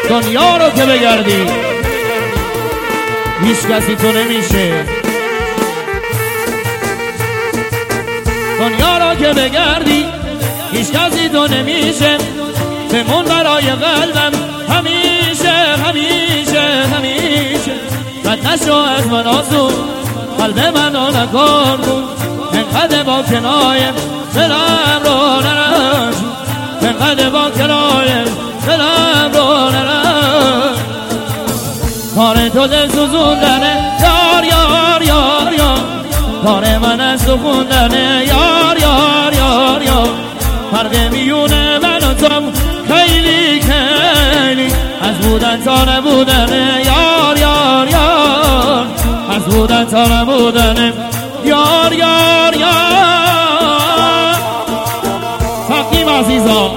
دنیا رو که بگردی هیچ کسی تو نمیشه. دنیا رو که بگردی هیچ کسی تو نمیشه. بمون برای قلبم همیشه همیشه همیشه. بد نشو از من آسون قلب منو نکن کن. انقدر با کنایم دلم رو نرش. انقدر با کنایم دلم رو نرش. کار تو دل سوزوندنه یار یار یار یار. کار من از تو خوندنه یار یار یار یار. فرق میونه من و تو خیلی خیلی. از بودن تا نبودنه یار یار یار. از بودن تا نبودنه یار یار یار. فقیم عزیزا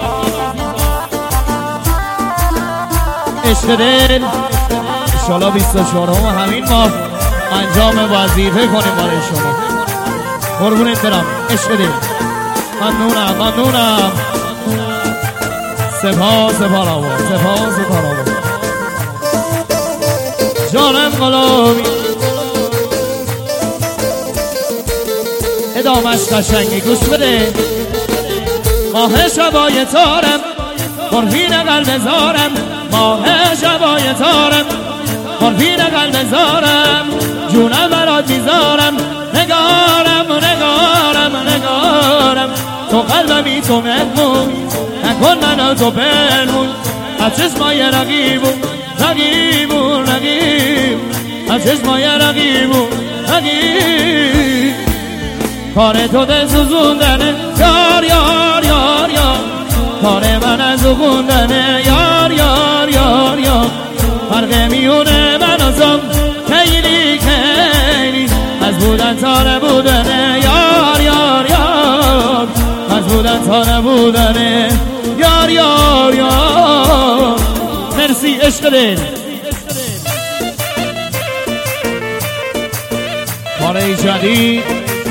عشق دل انشالله 24 همین ماه انجام وظیفه کنیم برای شما. قربونت برم عشق دل. ممنونم ممنونم. سپاس سپارا سپاس سپارا جانم قلابی. ادامش قشنگی گوش بده. ماه شبای تارم قربین قلب زارم. ماه شبای تارم قربین قلب زارم. جونم برات میذارم نگارم نگارم نگارم. تو قلبمی تو مهمون نکن منو تو پنهون. از چشمای رقیبون رقیبون رقیب. از چشمای رقیبون رقیب. کار تو دل سوزوندنه یار یار یار یار. کار من از او خوندنه یار یار یار یار. فرق میونه من و تو خیلی خیلی. از بودن تا نبودنه یار یار یار. از بودن تا نبودنه یار یار یار. مرسی عشق دل. کار جدید